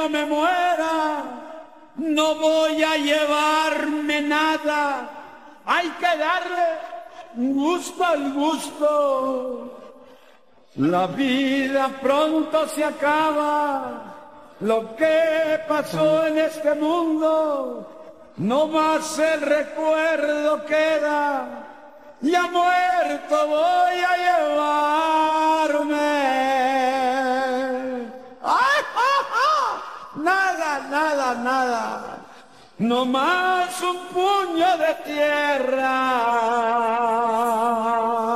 yo me muera, no voy a llevarme nada. Hay que darle gusto al gusto. La vida pronto se acaba. Lo que pasó en este mundo, no más el recuerdo queda. Ya muerto voy a llevarme. ¡Ay, ja, ja! Nada, nada, nada. No más un puño de tierra.